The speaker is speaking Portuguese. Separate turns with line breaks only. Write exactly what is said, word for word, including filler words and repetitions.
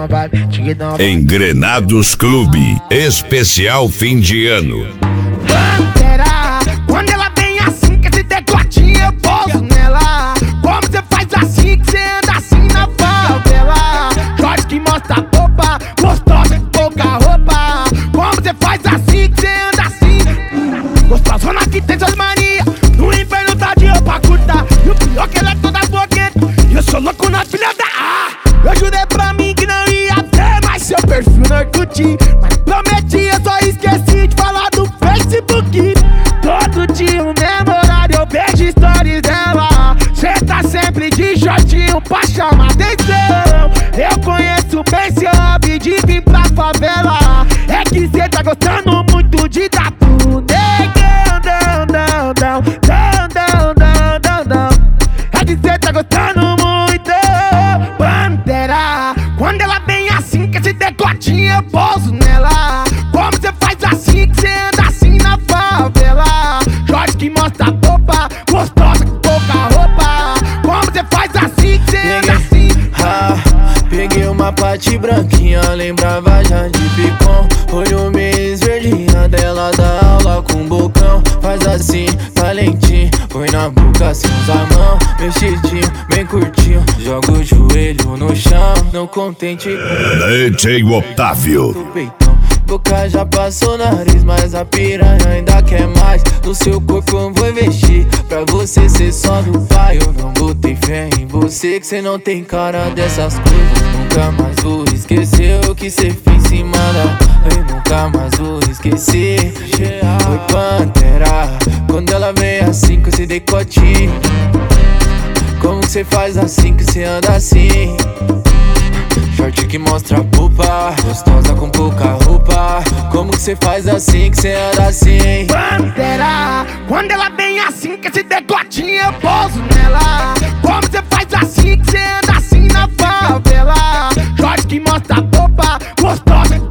tigidão vai, tigidão vai.
Engrenados Clube, especial fim de ano.
Pantera, quando ela vem assim, que esse decotinho eu pouso nela. Como você faz assim, que você anda assim na favela? Jorge que mostra a popa, gostosa com pouca roupa. Como você faz assim, que você anda assim? Gostosona que tem suas manias, no inferno tá de roupa curta. E o pior que ela é toda boqueta, e eu sou louco na filha da A. Eu jurei pra mim que não ia ter mais seu perfil no Orkut, mas prometi, eu só esqueci de falar do Facebook. Todo dia o mesmo horário eu vejo stories dela. Cê tá sempre de shortinho pra chamar atenção. Eu conheço bem seu hobby de vir pra favela. É que cê tá gostando muito de dar tudo. Down, down, down, down, down, down, down, down. É que cê tá gostando muito. Pantera, quando ela vem assim, que esse decotinho eu pouso nela. Como você faz assim, que você anda assim na favela? Jorge que mostra a popa, gostosa com pouca roupa. Como você faz assim, que você anda assim?
Ah, peguei uma pate branquinha, lembrava já de picom. Olho meio esverdinha dela, dá aula com bocão. Faz assim, tá lentinho, põe na boca, assim usa a mão. Mexidinho, bem curtinho, joga o joelho no chão. Não contente com
D J Otávio.
peitão. Boca já passou nariz, mas a piranha ainda quer mais. No seu corpo eu vou investir, pra você ser só do pai. Eu não botei fé em você, que cê não tem cara dessas coisas. Nunca mais vou esquecer o que cê fez em cima da... Eu nunca mais vou esquecer. Oi Pantera, quando ela vem assim com esse decotinho. Como que cê faz assim, que cê anda assim? Short que mostra a pupa, gostosa com pouca roupa. Como que cê faz assim, que cê anda assim?
Pantera, quando ela vem assim, que esse decotinho eu pouso nela. Como você faz assim, que você anda assim na favela? Jorge que mostra a popa, gostosa